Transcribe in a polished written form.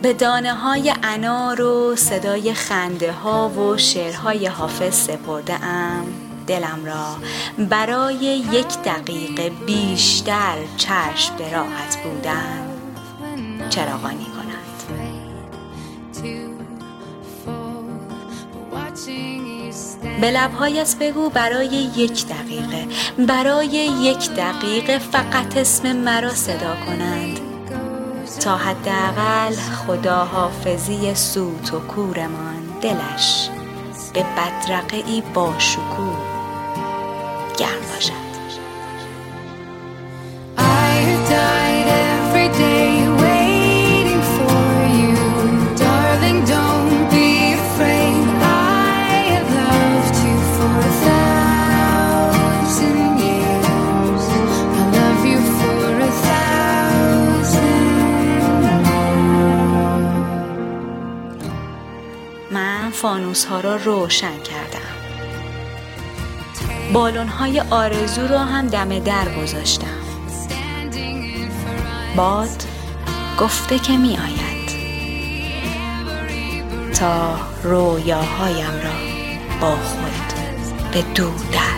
به دانه های انار و صدای خنده ها و شعرهای حافظ سپرده ام دلم را برای 1 دقیقه بیشتر چشم به راحت بودن چراغانی کند. به لبهایت بگو برای 1 دقیقه، برای 1 دقیقه فقط اسم مرا صدا کنند تا حداقل خداحافظی سوت و کورمان دلش به بدرقه‌ای با شکوه گرم باشد. من فانوس ها را روشن کردم. بالون های آرزو را هم دم در گذاشتم. باد گفته که می آید تا رویاهایم را با خود به دو در